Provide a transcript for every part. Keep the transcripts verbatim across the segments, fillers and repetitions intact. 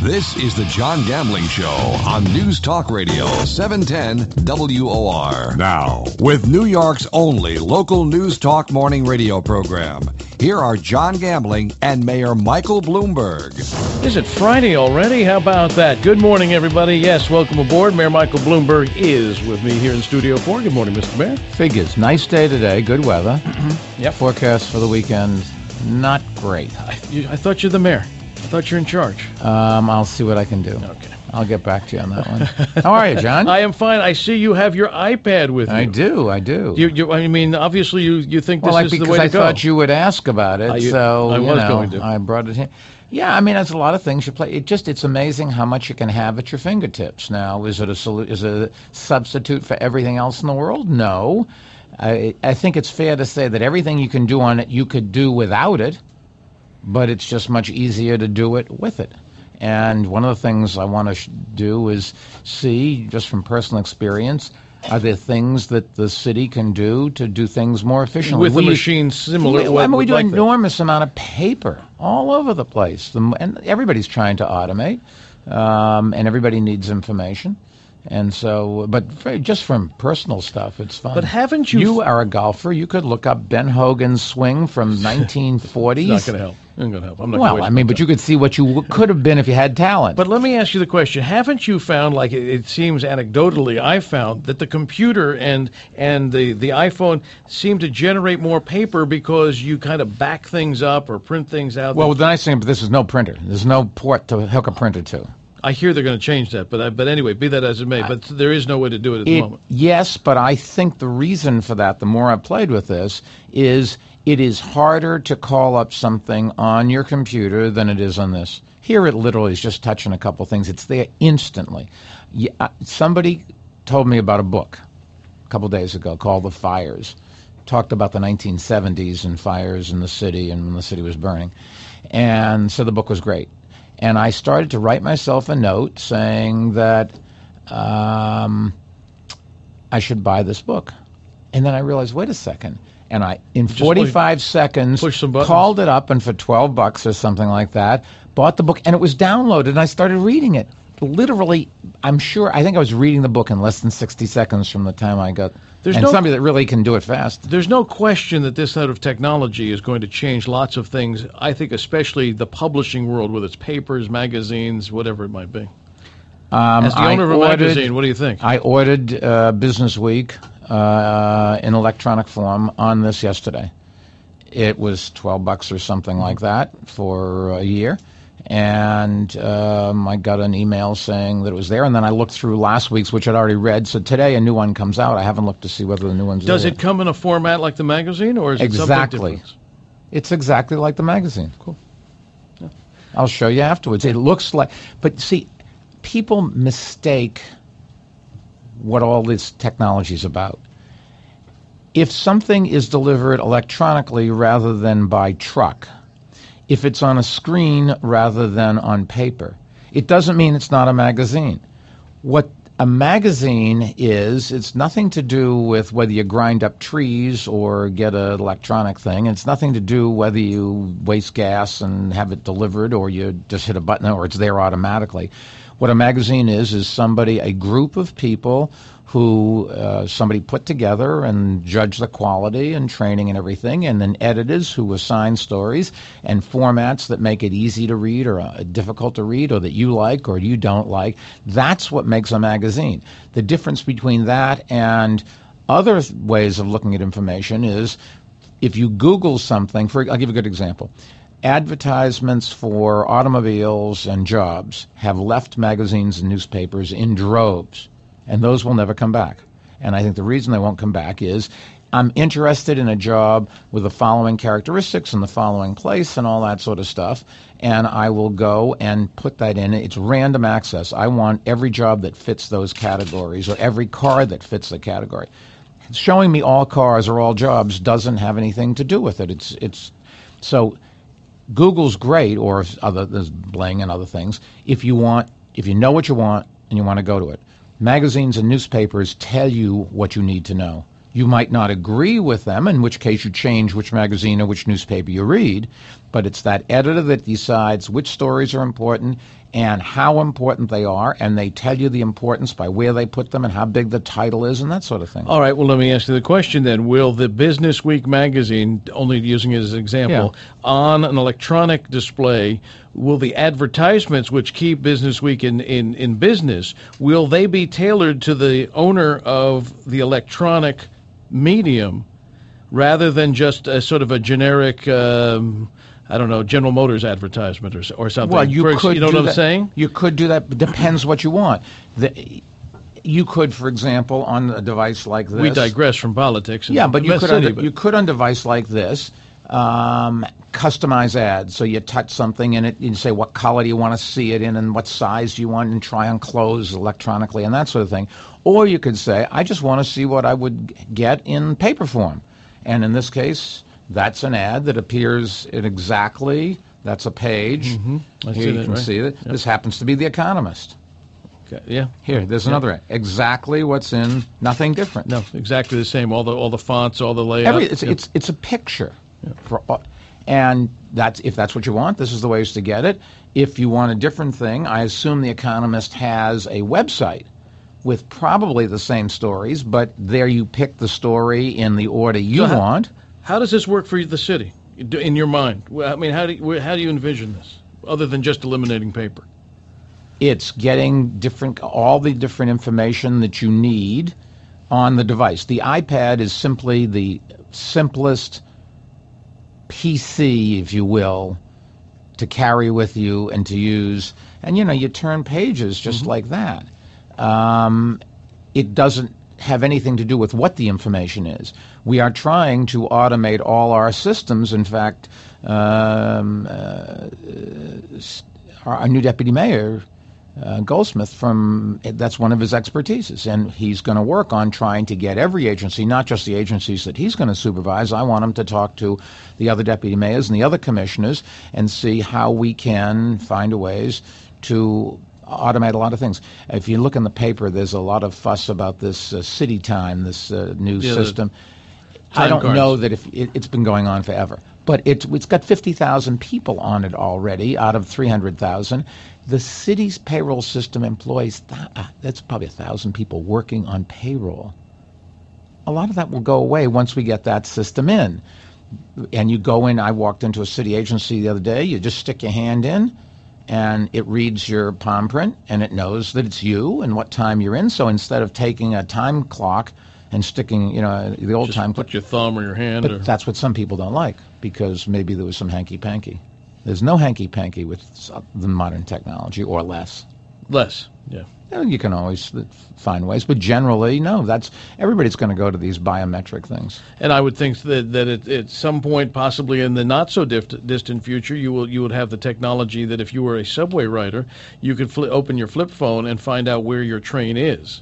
This is the John Gambling Show on News Talk Radio, seven ten W O R. Now, with New York's only local News Talk morning radio program, here are John Gambling and Mayor Michael Bloomberg. Is it Friday already? How about that? Good morning, everybody. Yes, welcome aboard. Mayor Michael Bloomberg is with me here in Studio four. Good morning, Mister Mayor. Figures. Nice day today. Good weather. Yep. Forecast for the weekend, not great. I, you, I thought you're the mayor. I thought you're in charge. Um, I'll see what I can do. Okay. I'll get back to you on that one. How are you, John? I am fine. I see you have your iPad with you. I do, I do. You, you, I mean, obviously, you, you think this well, like, is the because way to I go. thought you would ask about it, Uh, you- so I you was know, going to. I brought it here. Yeah, I mean, there's a lot of things you play. It just, it's amazing how much you can have at your fingertips. Now, is it a solu- is it a substitute for everything else in the world? No. I, I think it's fair to say that everything you can do on it, you could do without it, but it's just much easier to do it with it. And one of the things I want to sh- do is see, just from personal experience, are there things that the city can do to do things more efficiently? With the We- machine similar Yeah, what- I mean, we do like an that. enormous amount of paper all over the place. The, and everybody's trying to automate, um, and everybody needs information. And so, but for, just from personal stuff, it's fun. But haven't you... You are a golfer. You could look up Ben Hogan's swing from nineteen forties. It's not going to help. It's not going to help. I'm not Well, gonna I waste mean, my but time. you could see what you w- could have been if you had talent. But let me ask you the question. Haven't you found, like it, it seems anecdotally, I found that the computer and and the, the iPhone seem to generate more paper because you kind of back things up or print things out? well, the nice thing, but this is no printer. There's no port to hook a printer to. I hear they're going to change that, but I, but anyway, be that as it may. But there is no way to do it at the It, moment. yes, but I think the reason for that, the more I've played with this, is it is harder to call up something on your computer than it is on this. Here it literally is just touching a couple things. It's there instantly. Yeah, uh, somebody told me about a book a couple days ago called The Fires. Talked about the nineteen seventies and fires in the city and when the city was burning. And so the book was great. And I started to write myself a note saying that um, I should buy this book. And then I realized, wait a second. And I, in forty-five seconds, push some buttons. called it up and for twelve bucks or something like that, bought the book, and it was downloaded, and I started reading it. Literally, I'm sure, I think I was reading the book in less than sixty seconds from the time I got, There's and no- somebody that really can do it fast. There's no question that this sort of technology is going to change lots of things. I think especially the publishing world with its papers, magazines, whatever it might be. Um, As the I owner of a ordered- magazine, what do you think? I ordered uh, Business Week uh, in electronic form on this yesterday. It was twelve bucks or something like that for a year. And um, I got an email saying that it was there. And then I looked through last week's, which I'd already read. So today a new one comes out. I haven't looked to see whether the new one's Does there. it come in a format like the magazine, or is it Exactly. something different? It's exactly like the magazine. Cool. Yeah. I'll show you afterwards. It looks like, but see, people mistake what all this technology is about. If something is delivered electronically rather than by truck, if it's on a screen rather than on paper, it doesn't mean it's not a magazine. What a magazine is, it's nothing to do with whether you grind up trees or get an electronic thing. It's nothing to do whether you waste gas and have it delivered or you just hit a button or it's there automatically. What a magazine is, is somebody, a group of people who uh, somebody put together and judge the quality and training and everything, and then editors who assign stories and formats that make it easy to read or uh, difficult to read or that you like or you don't like. That's what makes a magazine. The difference between that and other th- ways of looking at information is if you Google something, for I'll give you a good example. Advertisements for automobiles and jobs have left magazines and newspapers in droves, and those will never come back. And I think the reason they won't come back is I'm interested in a job with the following characteristics in the following place and all that sort of stuff, and I will go and put that in. It's random access. I want every job that fits those categories or every car that fits the category. Showing me all cars or all jobs doesn't have anything to do with it. It's it's so Google's great, or if other there's Bling and other things. If you want, if you know what you want and you want to go to it, magazines and newspapers tell you what you need to know. You might not agree with them, in which case you change which magazine or which newspaper you read, but it's that editor that decides which stories are important and how important they are, and they tell you the importance by where they put them and how big the title is and that sort of thing. All right, well, let me ask you the question then. Will the Business Week magazine, only using it as an example, Yeah. on an electronic display, will the advertisements which keep Business Week in, in, in business, will they be tailored to the owner of the electronic medium rather than just a sort of a generic, um, I don't know, General Motors advertisement or, or something? Well, you For ex- could you know do what I'm that. saying? You could do that. But depends what you want. The, you could, for example, on a device like this. We digress from politics. and Yeah, but you West could City, on, but- you could on a device like this um, customize ads. So you touch something and it, you say what color do you want to see it in and what size do you want, and try on clothes electronically and that sort of thing. Or you could say, I just want to see what I would get in paper form. And in this case, that's an ad that appears in exactly, that's a page. Mm-hmm. I Here see you that, can right. see it. Yep. This happens to be The Economist. Okay, yeah. Here, there's another ad. Exactly what's in, nothing different. No, exactly the same. All the all the fonts, all the layout. Every, it's, Yeah. it's it's a picture, for, all- and that's if that's what you want. This is the ways to get it. If you want a different thing, I assume The Economist has a website with probably the same stories, but there you pick the story in the order you So how- want. How does this work for the city, in your mind? Well, I mean, how do you, how do you envision this, other than just eliminating paper? It's getting different, all the different information that you need on the device. The iPad is simply the simplest P C, if you will, to carry with you and to use. And, you know, you turn pages just Mm-hmm. like that. Um, it doesn't have anything to do with what the information is. We are trying to automate all our systems. In fact, um, uh, our, our new deputy mayor, uh, Goldsmith, from that's one of his expertises, and he's going to work on trying to get every agency, not just the agencies that he's going to supervise. I want him to talk to the other deputy mayors and the other commissioners and see how we can find a ways to automate a lot of things. If you look in the paper, there's a lot of fuss about this uh, City Time, this uh, new Yeah, the system. time I don't cards. know that if it, it's been going on forever, but it's it's got fifty thousand people on it already out of three hundred thousand. The city's payroll system employs th- uh, that's probably a thousand people working on payroll. A lot of that will go away once we get that system in. And you go in. I walked into a city agency the other day. You just stick your hand in, and it reads your palm print, and it knows that it's you and what time you're in. So instead of taking a time clock and sticking, you know, the old Just time put clock, your thumb or your hand. but or, that's what some people don't like, because maybe there was some hanky-panky. There's no hanky-panky with s- the modern technology, or less. less. Yeah. And you can always th- find ways, but generally, no. That's everybody's going to go to these biometric things. And I would think that that at, at some point, possibly in the not so dif- distant future, you will you would have the technology that if you were a subway rider, you could fli open your flip phone and find out where your train is.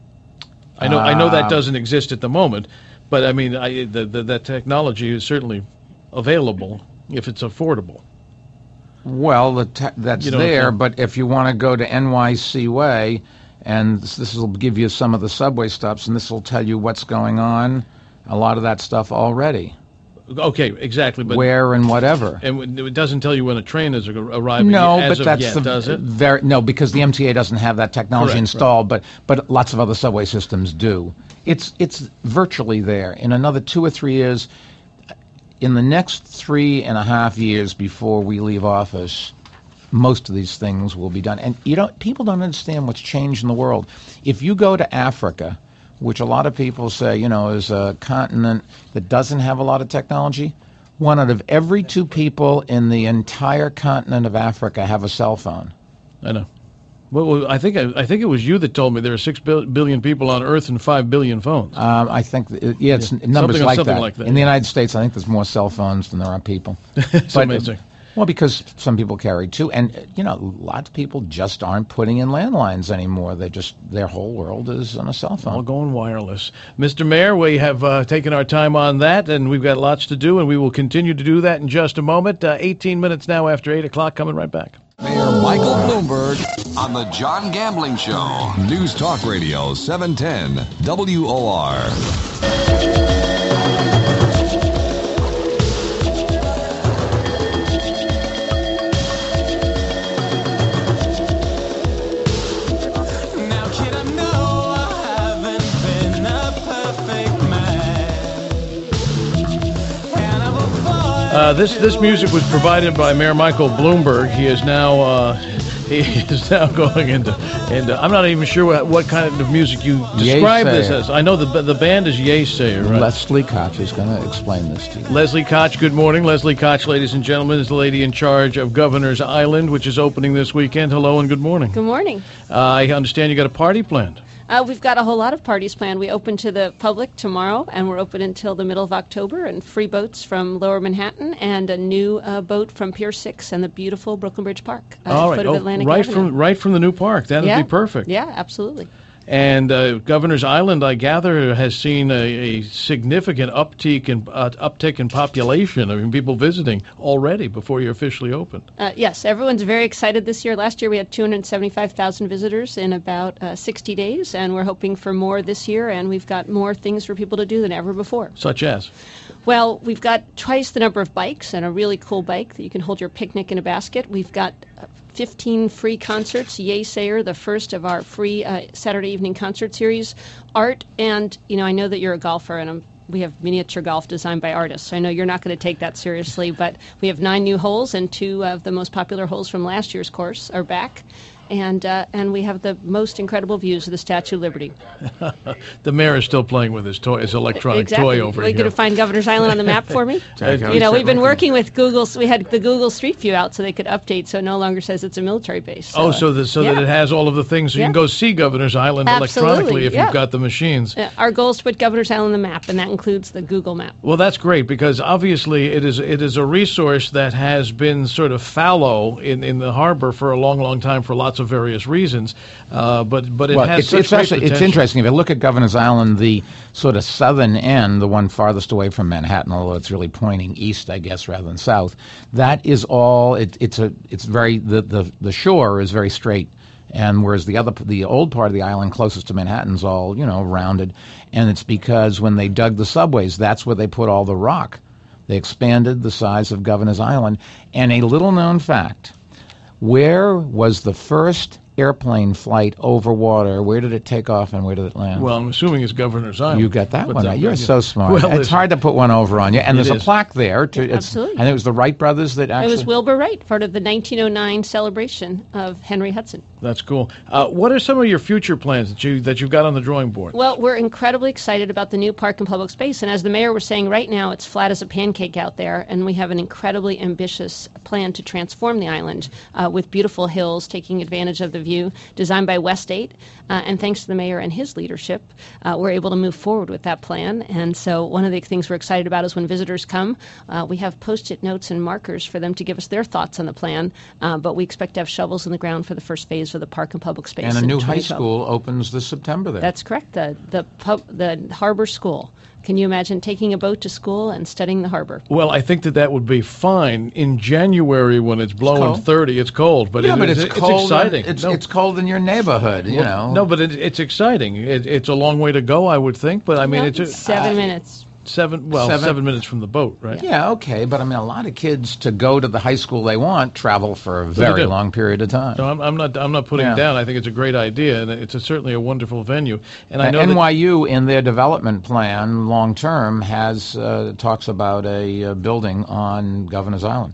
I know I know that Um, doesn't exist at the moment, but I mean I, the, the, that technology is certainly available if it's affordable. Well, the te- that's You know, there, so- but if you want to go to N Y C Way, and this, this will give you some of the subway stops, and this will tell you what's going on, a lot of that stuff already, Okay, exactly, but where and whatever. and it doesn't tell you when a train is ar- arriving. No, as but of that's yet, the does it? very no, because the M T A doesn't have that technology Correct, installed, but but lots of other subway systems do. It's it's virtually there. In another two or three years, in the next three and a half years before we leave office, most of these things will be done. And you don't people don't understand what's changed in the world. If you go to Africa, which a lot of people say, you know, is a continent that doesn't have a lot of technology, one out of every two people in the entire continent of Africa have a cell phone. I know. Well, well, I think I, I think it was you that told me there are six bil- billion people on Earth and five billion phones. Um, I think, th- yeah, it's Yeah. numbers Something- like, something that. like that, In the yeah. United States, I think there's more cell phones than there are people. It's But, amazing. Well, because some people carry two, and uh, you know, lots of people just aren't putting in landlines anymore. They just their whole world is on a cell All phone. going wireless. Mister Mayor, we have uh, taken our time on that, and we've got lots to do, and we will continue to do that in just a moment. Uh, eighteen minutes now after eight o'clock, coming right back. Mayor Michael Bloomberg on the John Gambling Show. News Talk Radio seven ten W O R. Uh, this this music was provided by Mayor Michael Bloomberg. He is now uh, he is now going into and I'm not even sure what, what kind of music you describe this as. I know the the band is Yeasayer, right? Leslie Koch is going to explain this to you. Leslie Koch, good morning. Leslie Koch, ladies and gentlemen, is the lady in charge of Governor's Island, which is opening this weekend. Hello and good morning. Good morning. Uh, I understand you got a party planned. Uh, we've got a whole lot of parties planned. We open to the public tomorrow, and we're open until the middle of October, and free boats from Lower Manhattan, and a new uh, boat from Pier six and the beautiful Brooklyn Bridge Park. Uh, All right, foot of oh, Atlantic right Avenue. from right from the new park. That would yeah. be perfect. Yeah, absolutely. And uh, Governor's Island, I gather, has seen a, a significant uptick in uh, uptick in population. I mean, people visiting already before you officially opened. Uh, yes, everyone's very excited this year. Last year we had two hundred seventy-five thousand visitors in about uh, sixty days, and we're hoping for more this year, and we've got more things for people to do than ever before. Such as? Well, we've got twice the number of bikes and a really cool bike that you can hold your picnic in a basket. We've got uh, fifteen free concerts, Yeasayer, the first of our free uh, Saturday evening concert series, art, and, you know, I know that you're a golfer, and I'm we have miniature golf designed by artists. I know you're not going to take that seriously, but we have nine new holes, and two of the most popular holes from last year's course are back. And uh, and we have the most incredible views of the Statue of Liberty. The mayor is still playing with his toy, his electronic exactly. toy over Are you here. going to find Governor's Island on the map for me? Uh, you know, we've been working with Google. So we had the Google Street View out so they could update, so it no longer says it's a military base. So, oh, so, the, so yeah. that it has all of the things, so yeah. you can go see Governor's Island Absolutely, electronically if yeah. you've got the machines. Uh, our goal is to put Governor's Island on the map, and that includes the Google map. Well, that's great, because obviously it is it is a resource that has been sort of fallow in, in the harbor for a long, long time for lots of various reasons. Uh, but but it well, has it's, such it's great actually potential. it's interesting. If you look at Governor's Island, the sort of southern end, the one farthest away from Manhattan, although it's really pointing east, I guess, rather than south, that is all. It, it's a it's very the, the the shore is very straight. And whereas the other, the old part of the island closest to Manhattan's all, you know, rounded, and it's because when they dug the subways, that's where they put all the rock. They expanded the size of Governor's Island. And a little known fact: where was the first airplane flight over water? Where did it take off and where did it land? Well, I'm assuming it's Governor's Island. You got that But one that- right. You're yeah. so smart. Well, it's listen, hard to put one over on you. And It there's is. a plaque there. To, it's, Absolutely. And it was the Wright brothers that actually... It was Wilbur Wright, part of the nineteen oh nine celebration of Henry Hudson. That's cool. Uh, what are some of your future plans that you that you've got on the drawing board? Well, we're incredibly excited about the new park and public space. And as the mayor was saying, right now it's flat as a pancake out there. And we have an incredibly ambitious plan to transform the island uh, with beautiful hills, taking advantage of the view, designed by West eight. Uh, and thanks to the mayor and his leadership, uh, we're able to move forward with that plan. And so one of the things we're excited about is when visitors come, uh, we have Post-it notes and markers for them to give us their thoughts on the plan. Uh, but we expect to have shovels in the ground for the first phase of the park and public space. And a in new high twenty twelve. school opens this September there. That's correct. The the pub, the harbor school. Can you imagine taking a boat to school and studying the harbor? Well, I think that that would be fine in January when it's blowing cold. thirty. It's cold, but, yeah, it, but it's, it's, cold. exciting. It's, no, it's cold in your neighborhood, you well, know. No, but it, it's exciting. It, it's a long way to go, I would think. But I mean, Well, it's a, seven uh, minutes. seven. Well, Seven- seven minutes from the boat, right? Yeah, okay, but I mean, a lot of kids to go to the high school they want travel for a very do. long period of time. No, I'm, I'm not. I'm not putting Yeah. it down. I think it's a great idea, and it's a, certainly a wonderful venue. And I know N that, Y U, in their development plan, long term, has uh, talks about a uh, building on Governor's Island.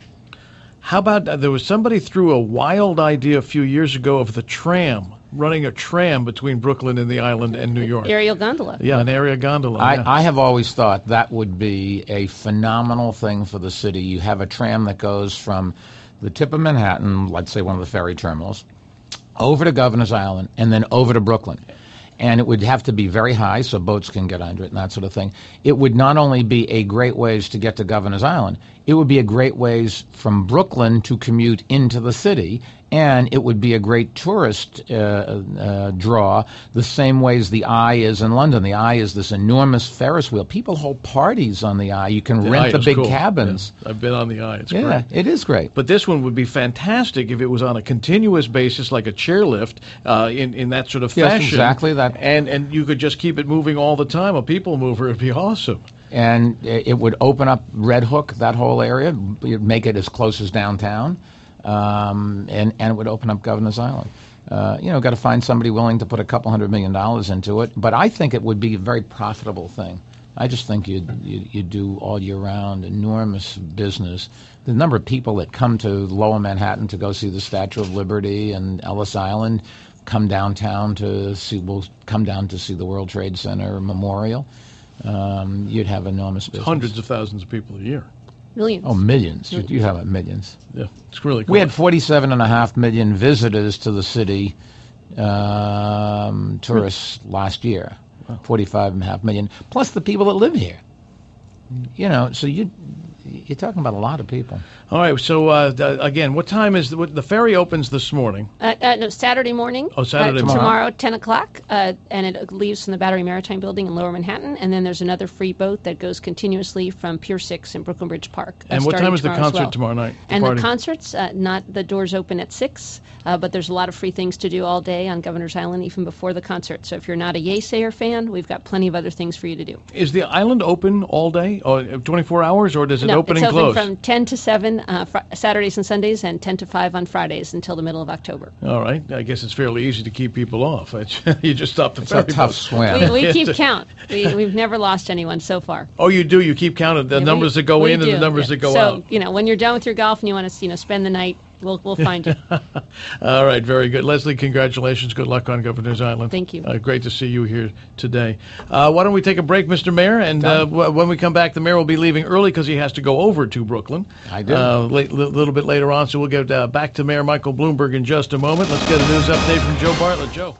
how about uh, there was somebody threw a wild idea a few years ago of the tram, running a tram between Brooklyn and the island and New York. Aerial gondola. Yeah, an area gondola. I, yeah. I have always thought that would be a phenomenal thing for the city. You have a tram that goes from the tip of Manhattan, let's say one of the ferry terminals, over to Governor's Island, and then over to Brooklyn. And it would have to be very high so boats can get under it and that sort of thing. It would not only be a great ways to get to Governor's Island, it would be a great ways from Brooklyn to commute into the city, and it would be a great tourist uh, uh, draw, the same ways the Eye is in London. The Eye is this enormous Ferris wheel. People hold parties on the Eye. You can The rent Eye the is big cool. cabins. Yeah, I've been on the Eye. It's Yeah, great. it is great. But this one would be fantastic if it was on a continuous basis, like a chairlift, uh, in in that sort of Yes, fashion. exactly that. And and you could just keep it moving all the time. A people mover would be awesome. And it would open up Red Hook, that whole area, you'd make it as close as downtown, um, and, and it would open up Governor's Island. Uh, you know, got to find somebody willing to put a couple hundred million dollars into it, but I think it would be a very profitable thing I just think you you you do all year round enormous business. The number of people that come to Lower Manhattan to go see the Statue of Liberty and Ellis Island, come downtown to see will come down to see the World Trade Center Memorial. Um, you'd have enormous business. Hundreds of thousands of people a year. Millions. Oh, millions. millions. You have millions. Yeah, it's really cool. We had forty-seven and a half million visitors to the city, um, tourists last year. Wow. forty-five and a half million, plus the people that live here. You know, so you, you're talking about a lot of people. All right, so uh, th- again, what time is the, what, the ferry opens this morning? Uh, uh, no, Saturday morning. Oh, Saturday uh, morning. Tomorrow, ten o'clock, uh, and it leaves from the Battery Maritime Building in Lower Manhattan, and then there's another free boat that goes continuously from Pier six in Brooklyn Bridge Park. And what time is the tomorrow concert as well. tomorrow night? The and party? the concerts, uh, not the doors open at six, uh, but there's a lot of free things to do all day on Governor's Island, even before the concert. So if you're not a Yesayer fan, we've got plenty of other things for you to do. Is the island open all day, or twenty-four hours, or does it no, open it's and open close? from ten to seven uh, fr- Saturdays and Sundays, and ten to five on Fridays until the middle of October. All right. I guess it's fairly easy to keep people off. you just stop the It's ferry a tough boat. swim. We, we keep count. We, we've never lost anyone so far. Oh, you do? You keep count of the Yeah, numbers we- that go we in do, and the numbers yeah. that go so, out. you know, when you're done with your golf and you want to, you know, spend the night, we'll we'll find you. All right, very good. Leslie, congratulations. Good luck on Governor's Island. Thank you. Uh, great to see you here today. Uh, why don't we take a break, Mister Mayor? And uh, w- when we come back, the mayor will be leaving early because he has to go over to Brooklyn. I do. A uh, li- li- little bit later on, so we'll get uh, back to Mayor Michael Bloomberg in just a moment. Let's get a news update from Joe Bartlett. Joe.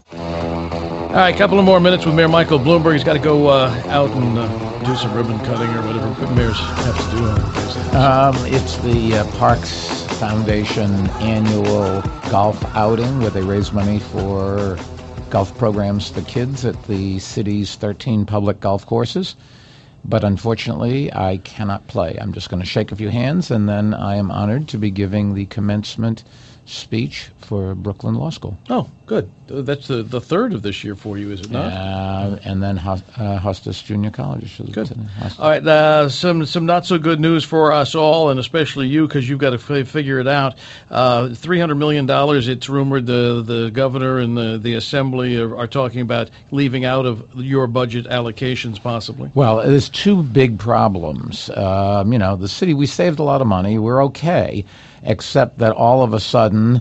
All right, a couple of more minutes with Mayor Michael Bloomberg. He's got to go uh, out and uh, do some ribbon cutting or whatever mayors have to do on the Um, it's the uh, Parks Foundation annual golf outing where they raise money for golf programs for kids at the city's thirteen public golf courses. But unfortunately, I cannot play. I'm just going to shake a few hands, and then I am honored to be giving the commencement speech for Brooklyn Law School. Oh, good. That's the, the third of this year for you, is it not? Uh, and then Hos- uh, Hostas Junior College. Good. All right, uh, some some not so good news for us all, and especially you, because you've got to f- figure it out. Uh, three hundred million dollars, it's rumored the, the governor and the, the assembly are, are talking about leaving out of your budget allocations, possibly. Well, there's two big problems. Um, you know, the city, we saved a lot of money. We're okay, except that all of a sudden,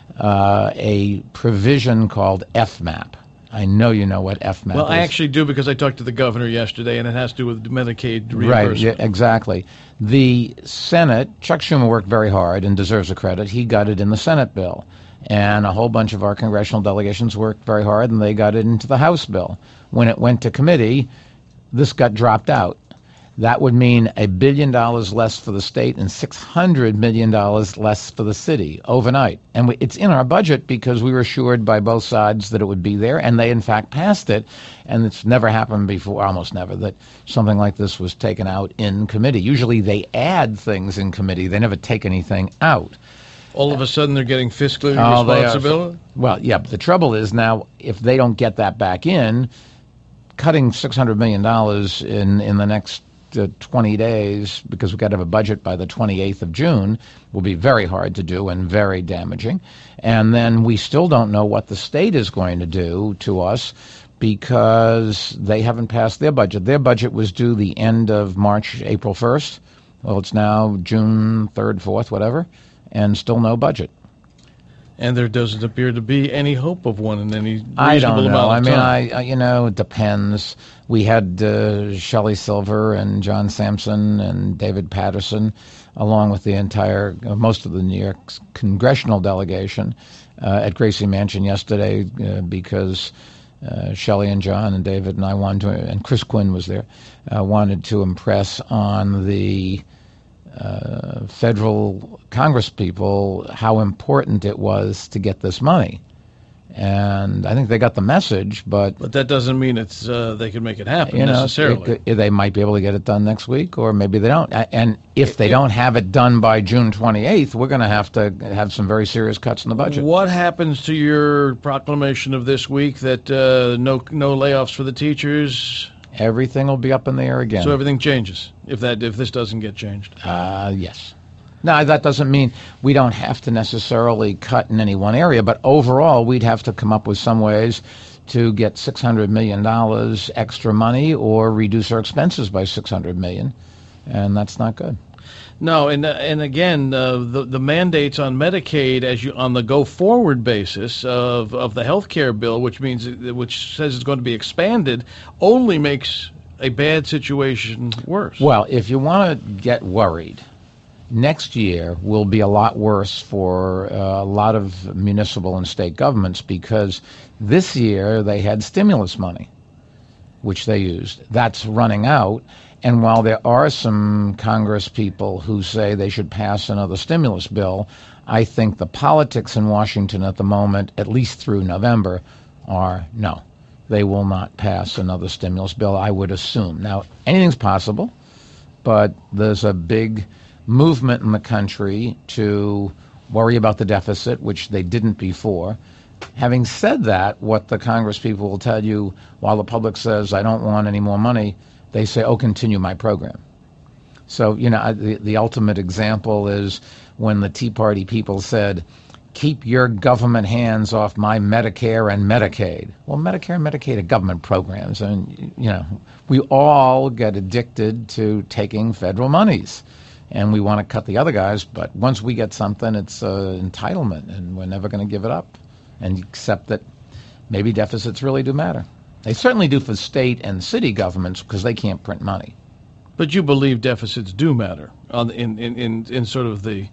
uh, a provision called F MAP. I know you know what F MAP Well, is. I actually do, because I talked to the governor yesterday, and it has to do with Medicaid reimbursement. Right, yeah, exactly. The Senate, Chuck Schumer worked very hard and deserves a credit. He got it in the Senate bill. And a whole bunch of our congressional delegations worked very hard, and they got it into the House bill. When it went to committee, this got dropped out. That would mean a billion dollars less for the state and six hundred million dollars less for the city overnight. And we, it's in our budget because we were assured by both sides that it would be there, and they in fact passed it. And it's never happened before, almost never, that something like this was taken out in committee. Usually they add things in committee. They never take anything out. All of a sudden, they're getting fiscal Oh, they are- responsibility? Well, yeah, but the trouble is now, if they don't get that back in, cutting six hundred million dollars in, in the next uh, twenty days, because we've got to have a budget by the twenty-eighth of June, will be very hard to do and very damaging. And then we still don't know what the state is going to do to us because they haven't passed their budget. Their budget was due the end of March, April first. Well, it's now June third, fourth, whatever, and still no budget. And there doesn't appear to be any hope of one in any reasonable I don't know. amount of I mean, time. I, I you know, it depends. We had uh, Shelley Silver and John Sampson and David Patterson, along with the entire, uh, most of the New York congressional delegation, uh, at Gracie Mansion yesterday uh, because uh, Shelley and John and David and I wanted to, and Chris Quinn was there, uh, wanted to impress on the Uh, federal Congress people how important it was to get this money. And I think they got the message, but But that doesn't mean it's uh, they can make it happen you know, necessarily. it could- they might be able to get it done next week, or maybe they don't. A- And if they don't have it done by June twenty-eighth, we're going to have to have some very serious cuts in the budget. What happens to your proclamation of this week that uh, no no layoffs for the teachers? Everything will be up in the air again. So everything changes if that if this doesn't get changed. Uh, yes. Now, that doesn't mean we don't have to necessarily cut in any one area, but overall, we'd have to come up with some ways to get six hundred million dollars extra money or reduce our expenses by six hundred million dollars, and that's not good. No, and uh, and again, uh, the the mandates on Medicaid, as you on the go forward basis of of the health care bill, which means which says it's going to be expanded, only makes a bad situation worse. Well, if you want to get worried, next year will be a lot worse for uh, a lot of municipal and state governments, because this year they had stimulus money, which they used. That's running out. And while there are some Congress people who say they should pass another stimulus bill, I think the politics in Washington at the moment, at least through November, are no. They will not pass another stimulus bill, I would assume. Now, anything's possible, but there's a big movement in the country to worry about the deficit, which they didn't before. Having said that, what the Congress people will tell you, while the public says, I don't want any more money, they say, oh, continue my program. So, you know, the, the ultimate example is when the Tea Party people said, keep your government hands off my Medicare and Medicaid. Well, Medicare and Medicaid are government programs, and, you know, we all get addicted to taking federal monies, and we want to cut the other guys, but once we get something, it's uh, entitlement, and we're never going to give it up and accept that maybe deficits really do matter. They certainly do for state and city governments because they can't print money. But you believe deficits do matter on in in, in, in sort of the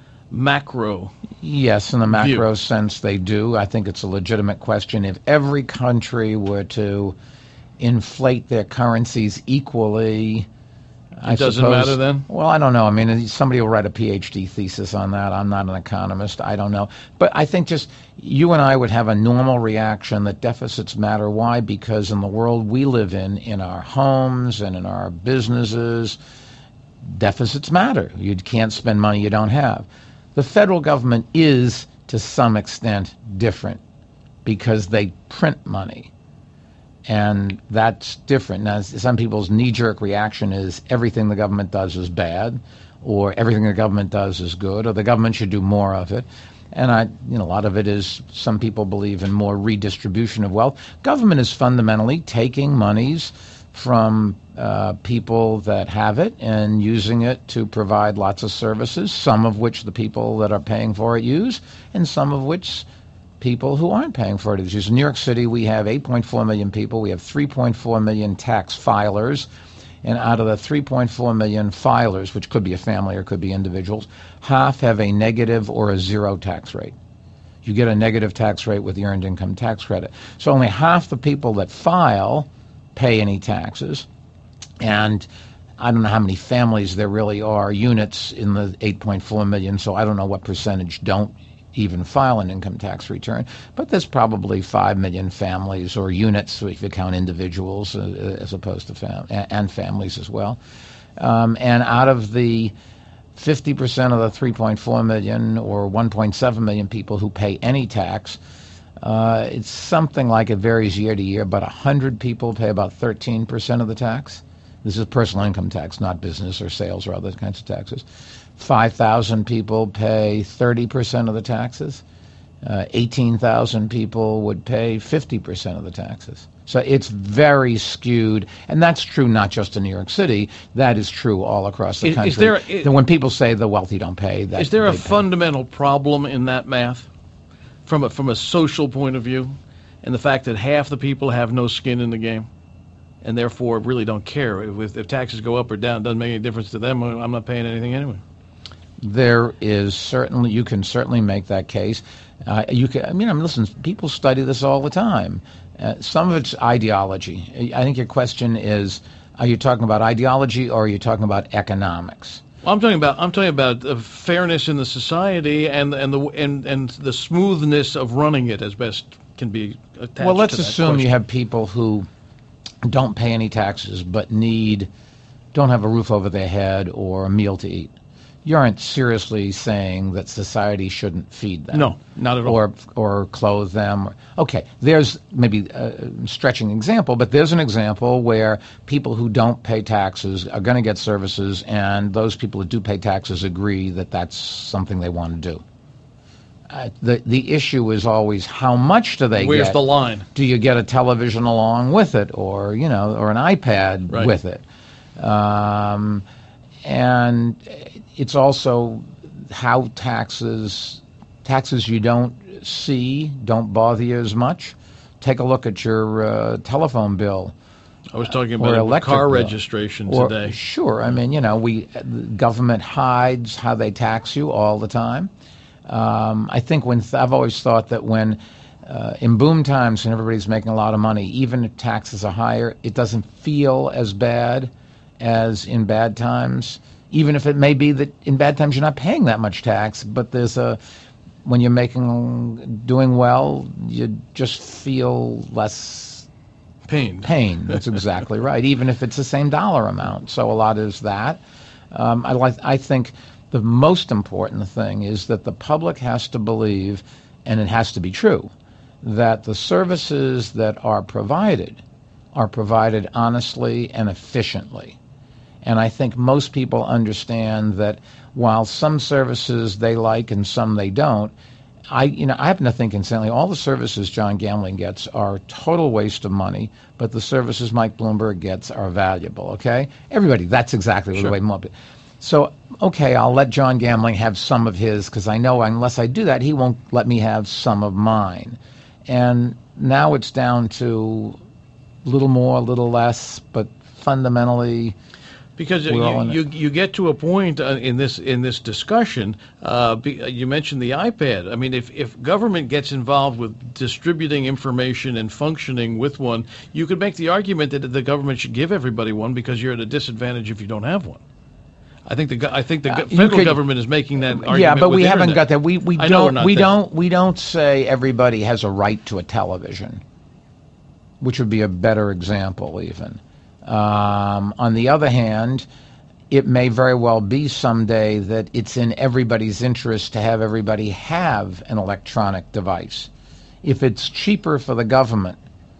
macro. Yes, in the macro view. sense they do. I think it's a legitimate question. If every country were to inflate their currencies equally, I It doesn't suppose, matter then? Well, I don't know. I mean, somebody will write a P H D thesis on that. I'm not an economist. I don't know. But I think just you and I would have a normal reaction that deficits matter. Why? Because in the world we live in, in our homes and in our businesses, deficits matter. You can't spend money you don't have. The federal government is, to some extent, different because they print money. And that's different. Now, some people's knee-jerk reaction is everything the government does is bad, or everything the government does is good, or the government should do more of it. And I, you know, a lot of it is some people believe in more redistribution of wealth. Government is fundamentally taking monies from uh, people that have it and using it to provide lots of services, some of which the people that are paying for it use, and some of which people who aren't paying for it use. In New York City, we have eight point four million people. We have three point four million tax filers. And out of the three point four million filers, which could be a family or could be individuals, half have a negative or a zero tax rate. You get a negative tax rate with the Earned Income Tax Credit. So only half the people that file pay any taxes. And I don't know how many families there really are, units in the eight point four million, so I don't know what percentage don't even file an income tax return, but there's probably five million families or units, if you count individuals uh, as opposed to fam- and families as well. Um, and out of the fifty percent of the three point four million or one point seven million people who pay any tax, uh, it's something like, it varies year to year, but one hundred people pay about thirteen percent of the tax. This is personal income tax, not business or sales or other kinds of taxes. five thousand people pay thirty percent of the taxes. Uh, eighteen thousand people would pay fifty percent of the taxes. So it's very skewed, and that's true not just in New York City. That is true all across the Is- country. is there- is- when people say the wealthy don't pay, that Is there a they pay. fundamental problem in that math from a, from a social point of view, and the fact that half the people have no skin in the game and therefore really don't care? If, if taxes go up or down, it doesn't make any difference to them. I'm not paying anything anyway. There is certainly, you can certainly make that case. Uh, you can, I mean, I mean, listen, people study this all the time. Uh, some of it's ideology. I think your question is, are you talking about ideology or are you talking about economics? Well, I'm talking about I'm talking about uh, fairness in the society and and the and and the smoothness of running it as best can be attached. Well, let's to that assume you question. have people who don't pay any taxes but need, don't have a roof over their head or a meal to eat. You aren't seriously saying that society shouldn't feed them. No, not at all. Or or clothe them. Okay, there's maybe a stretching example, but there's an example where people who don't pay taxes are going to get services, and those people who do pay taxes agree that that's something they want to do. uh, the the issue is always how much do they Where's get? the line? Do you get a television along with it, or you know, or an iPad Right. with it? Um, and it's also how taxes taxes you don't see don't bother you as much. Take a look at your uh, telephone bill. I was talking Or about a electric car bill. registration Or- today. Sure. I mean, you know, we the government hides how they tax you all the time. Um, I think when th- I've always thought that when uh, in boom times when everybody's making a lot of money, even if taxes are higher, it doesn't feel as bad as in bad times. Even if it may be that in bad times you're not paying that much tax, but there's a when you're making doing well, you just feel less Pain. pain. That's exactly right. Even if it's the same dollar amount. So a lot is that. Um, I like. I think the most important thing is that the public has to believe, and it has to be true, that the services that are provided are provided honestly and efficiently. And I think most people understand that while some services they like and some they don't, I, you know, I happen to think, incidentally, all the services John Gambling gets are total waste of money, but the services Mike Bloomberg gets are valuable, okay? Everybody, that's exactly Sure. the way more. So, okay, I'll let John Gambling have some of his, because I know unless I do that, he won't let me have some of mine. And now it's down to a little more, a little less, but fundamentally... Because We're all in you, it. you you get to a point uh, in this in this discussion. Uh, be, uh, you mentioned the iPad. I mean, if if government gets involved with distributing information and functioning with one, you could make the argument that the government should give everybody one because you're at a disadvantage if you don't have one. I think the go- I think the go- Uh, you federal could- government is making that argument. Yeah, but with we haven't internet. got that. We we I know we're don't not we there. don't we don't say everybody has a right to a television, which would be a better example even. Um, on the other hand, it may very well be someday that it's in everybody's interest to have everybody have an electronic device. If it's cheaper for the government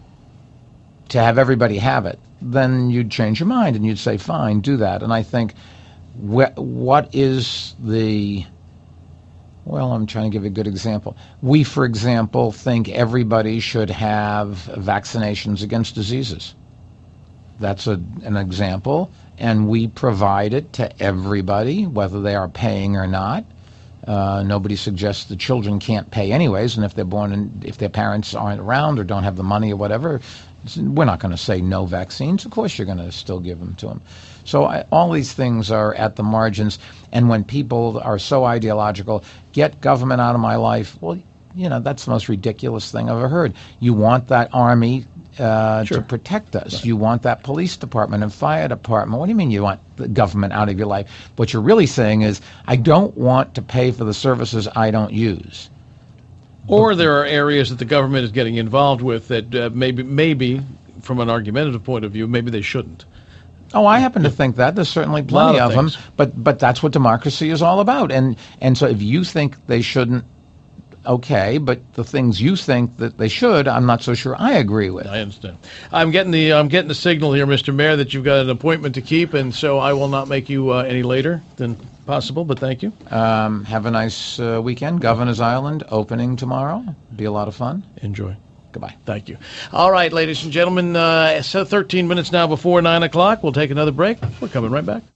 to have everybody have it, then you'd change your mind and you'd say, fine, do that. And I think wh- what is the... Well, I'm trying to give a good example. We, for example, think everybody should have vaccinations against diseases. That's a, an example, and we provide it to everybody, whether they are paying or not. Uh, nobody suggests the children can't pay anyways, and if they're born in, if their parents aren't around or don't have the money or whatever, we're not going to say no vaccines. Of course, you're going to still give them to them. So I, all these things are at the margins, and when people are so ideological, get government out of my life, well, you know, that's the most ridiculous thing I've ever heard. You want that army uh, Sure. to protect us. You want that police department and fire department. What do you mean you want the government out of your life? What you're really saying is, I don't want to pay for the services I don't use. Or there are areas that the government is getting involved with that uh, maybe maybe from an argumentative point of view, maybe they shouldn't. Oh, I happen to think that. There's certainly Lot plenty of of them, things. but but that's what democracy is all about. And and so if you think they shouldn't, okay, but the things you think that they should, I'm not so sure I agree with. I understand. I'm getting the I'm getting the signal here, Mister Mayor, that you've got an appointment to keep, and so I will not make you uh, any later than possible. But thank you. Um, have a nice uh, weekend. Governor's Island opening tomorrow. Be a lot of fun. Enjoy. Goodbye. Thank you. All right, ladies and gentlemen, uh, so thirteen minutes now before nine o'clock. We'll take another break. We're coming right back.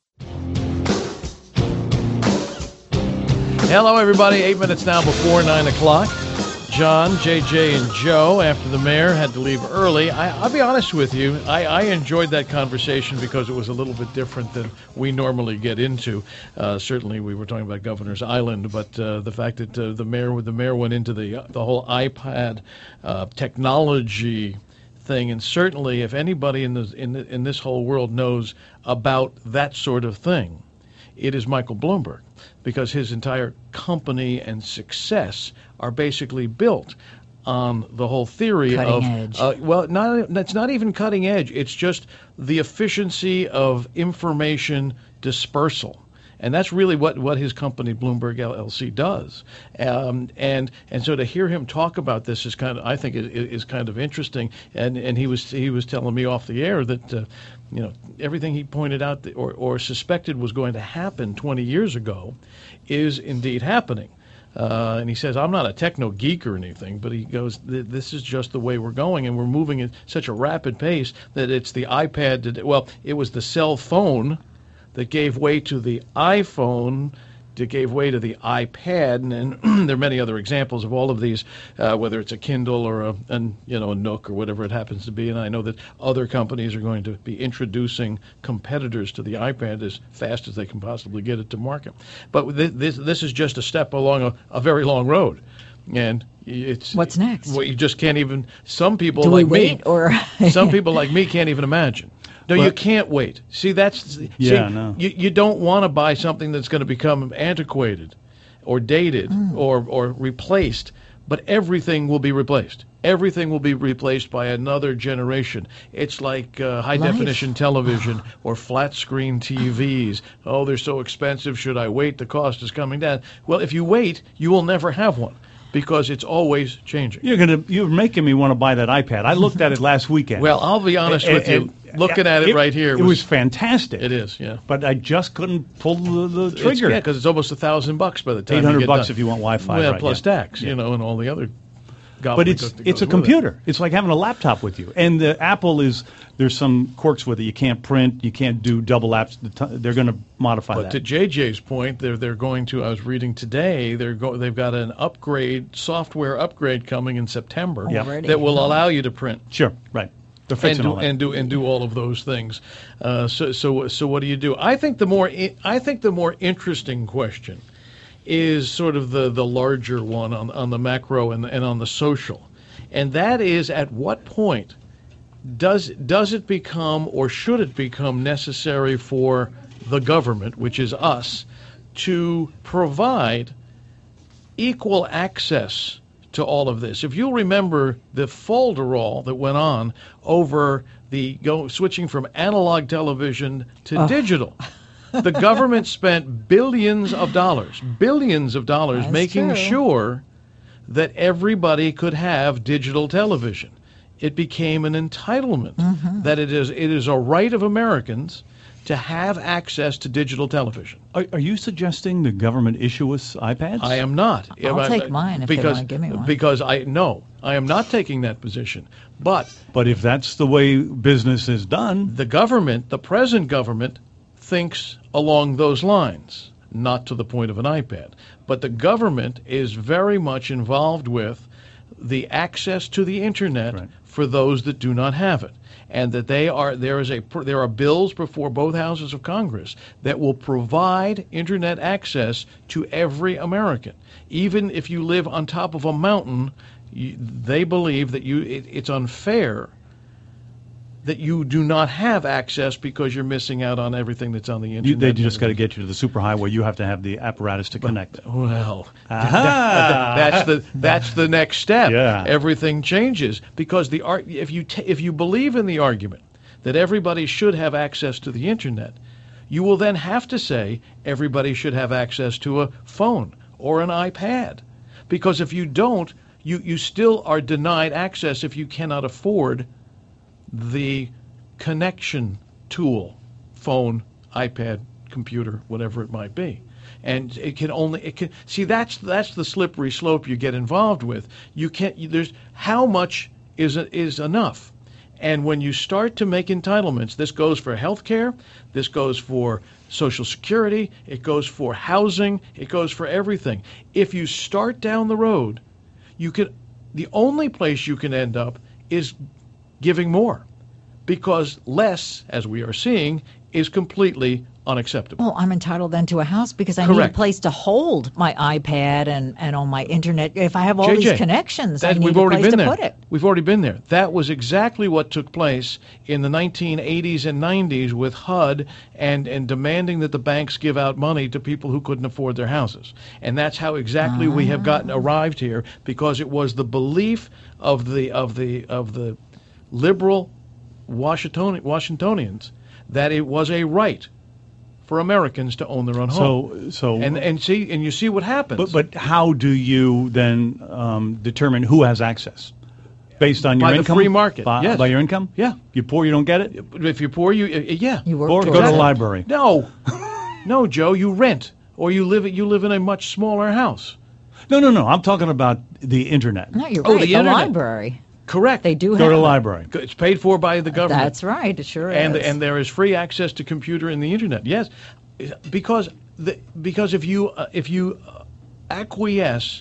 Hello, everybody. Eight minutes now before nine o'clock. John, J J, and Joe, after the mayor had to leave early. I, I'll be honest with you. I, I enjoyed that conversation because it was a little bit different than we normally get into. Uh, certainly, we were talking about Governor's Island, but uh, the fact that uh, the mayor the mayor went into the the whole iPad uh, technology thing, and certainly, if anybody in this in in this whole world knows about that sort of thing, it is Michael Bloomberg, because his entire company and success are basically built on the whole theory Cutting of edge. Uh, well, not that's not even cutting edge. It's just the efficiency of information dispersal. And that's really what, what his company, Bloomberg L L C, does. Um, and and so to hear him talk about this is kind of, I think, is, is kind of interesting. And and he was he was telling me off the air that uh, you know everything he pointed out that, or or suspected was going to happen twenty years ago is indeed happening. Uh, and he says, I'm not a techno geek or anything, but he goes, this is just the way we're going, and we're moving at such a rapid pace that it's the iPad, that, well, it was the cell phone that gave way to the iPhone, that gave way to the iPad, and, and there are many other examples of all of these, uh, whether it's a Kindle or a, an, you know, a Nook or whatever it happens to be. And I know that other companies are going to be introducing competitors to the iPad as fast as they can possibly get it to market. But this this, this is just a step along a, a very long road. And it's what's next? Well, you just can't even. Some people Do like we wait, me, or some people like me can't even imagine. No, Well, you can't wait. See, that's Yeah, see, no. you, you don't want to buy something that's going to become antiquated or dated or, or replaced, but everything will be replaced. Everything will be replaced by another generation. It's like uh, high-definition television or flat-screen T Vs. Oh, they're so expensive. Should I wait? The cost is coming down. Well, if you wait, you will never have one because it's always changing. You're gonna you're making me want to buy that iPad. I looked at it last weekend. Well, I'll be honest And- with you. and- Looking at it, right here it was, was fantastic. It is, yeah. But I just couldn't pull the, the It's- trigger. yeah, because it's almost a thousand bucks by the time eight you hundred get bucks done. if you want Wi-Fi. Well, right, plus yeah. tax, you know, and all the other. But it's gobbledygook that it's a goes with computer. it. It's like having a laptop with you. And the Apple is there's some quirks with it. You can't print. You can't do double apps. The t- They're going to modify But that. to J J's point, they're they're going to. I was reading today. They're go, They've got an upgrade, software upgrade coming in September Yeah. Already. that will allow you to print. Sure, right. They're and fixing do, all that. and do and do all of those things. Uh, so so so what do you do? I think the more I, I think the more interesting question is sort of the, the larger one on on the macro and and on the social, and that is at what point does does it become or should it become necessary for the government, which is us, to provide equal access to all of this? If you'll remember the folderol that went on over the go switching from analog television to digital, the government spent billions of dollars, billions of dollars That's making true. sure that everybody could have digital television. It became an entitlement Mm-hmm. that it is it is a right of Americans to have access to digital television. Are, are you suggesting the government issue us iPads? I am not. I'll I- take mine if they because, wanna give me one. Because I no, I am not taking that position. But But if that's the way business is done, the government, the present government, thinks along those lines, not to the point of an iPad. But the government is very much involved with the access to the internet Right. for those that do not have it, and that they are there is a there are bills before both houses of Congress that will provide internet access to every American, even if you live on top of a mountain. You, they believe that you it, it's unfair that you do not have access because you're missing out on everything that's on the internet. you, they just got to get you to the superhighway. You have to have the apparatus to connect. Well, Aha! that's the that's the next step. Yeah. Everything changes because the ar- if you t- if you believe in the argument that everybody should have access to the internet, you will then have to say everybody should have access to a phone or an iPad, because if you don't, you you still are denied access if you cannot afford the connection tool, phone, iPad, computer, whatever it might be. And it can only it can see that's that's the slippery slope you get involved with. You can't you, there's how much is is enough. And when you start to make entitlements, this goes for health care, this goes for Social Security, it goes for housing, it goes for everything. If you start down the road, you can the only place you can end up is giving more, because less, as we are seeing, is completely unacceptable. Well, I'm entitled then to a house because I need a Correct. place to hold my iPad and, and on my internet. If I have all J J, these connections, I that- need we've a already place been to there. put it. We've already been there. That was exactly what took place in the nineteen eighties and nineties with H U D and, and demanding that the banks give out money to people who couldn't afford their houses. And that's how exactly we have gotten arrived here, because it was the belief of the of the of the liberal Washington, Washingtonians that it was a right for Americans to own their own home. So, so, and and see and you see what happens. but but how do you then um, determine who has access? Based on your By the income, free market, By, yes. by your income, Yeah. You're poor, you don't get it. if you're poor, you uh, yeah. You work Or go towards to the it. library. No, no, Joe. You rent, or you live you live in a much smaller house. No, no, no. I'm talking about the internet. No, you're Oh, right. the The, internet. library. Correct. They do Go have to the it. library. It's paid for by the government. That's right. It sure and is. and there is free access to computer and the internet. Yes, because the, because if you uh, if you uh, acquiesce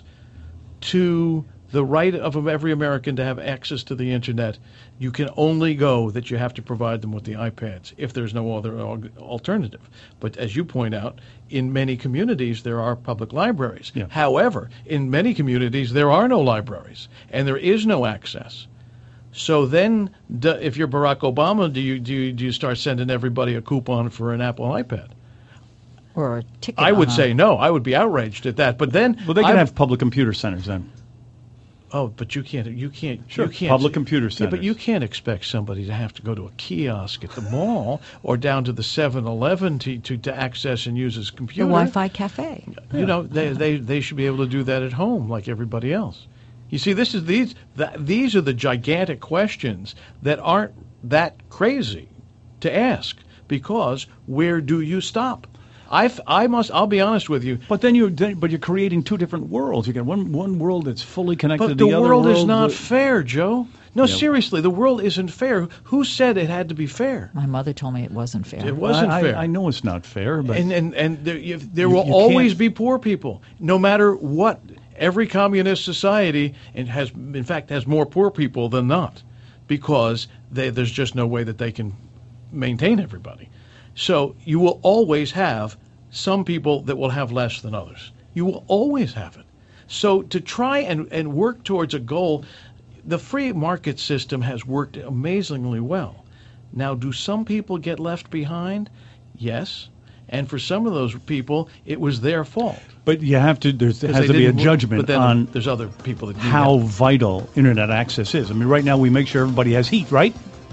to the right of every American to have access to the internet, you can only go that you have to provide them with the iPads if there's no other al- alternative. But as you point out, in many communities there are public libraries. Yeah. However, in many communities there are no libraries and there is no access. So then, d- if you're Barack Obama, do you do you, do you start sending everybody a coupon for an Apple iPad? or a ticket. I would on a- say no. I would be outraged at that. But then, Well, they can I- have public computer centers then. Oh, but you can't. You can't. Sure, You can't, public computer Yeah, but centers. you can't expect somebody to have to go to a kiosk at the mall or down to the seven eleven to, to to access and use his the computer. Wi-Fi cafe. You know, they, they they should be able to do that at home like everybody else. You see, this is these that, these are the gigantic questions that aren't that crazy to ask, because where do you stop? I I must. I'll be honest with you. But then you're then- but you're creating two different worlds. You get one one world that's fully connected But to the the other world world. is not that- fair, Joe. No, Yeah. seriously, the world isn't fair. Who said it had to be fair? My mother told me it wasn't fair. It wasn't I, I- fair. I know it's not fair, but And and and there, you, there You- will you always can't- be poor people, no matter what. Every communist society and has, in fact, has more poor people than not, because they, there's just no way that they can maintain everybody. So you will always have some people that will have less than others. You will always have it. So to try and, and work towards a goal, the free market system has worked amazingly well. Now, do some people get left behind? Yes. And for some of those people, it was their fault. but you have to. There's, there 'Cause has they to be a didn't- judgment but then on there's other people that do how have- vital internet access is. I mean, right now we make sure everybody has heat, right?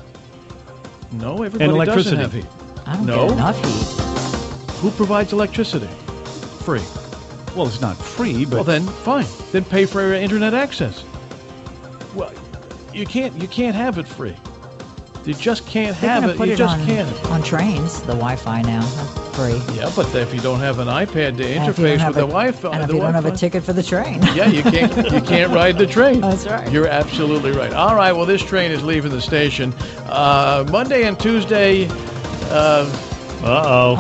No, everybody and electricity. doesn't have heat. I don't No. get enough heat. Who provides electricity? Free. Well, it's not free, but Well, then fine. Then pay for internet access. Well, you can't. You can't have it free. You just can't They're have gonna it. put You it just on, can't. on trains, the Wi-Fi now, free. Yeah, but if you don't have an iPad to And if you don't interface have with the a- Wi-Fi, and if the you don't have a Wi-Fi- ticket for the train. Yeah, you can't. You can't ride the train. That's right. You're absolutely right. All right. Well, this train is leaving the station uh, Monday and Tuesday. Uh uh-oh.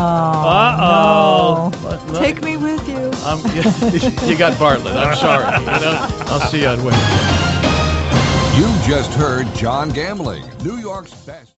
Oh, Uh-oh. no. Take me with you. I'm, you got Bartlett. I'm sorry. You know. I'll see you on Wednesday. You just heard John Gambling, New York's best.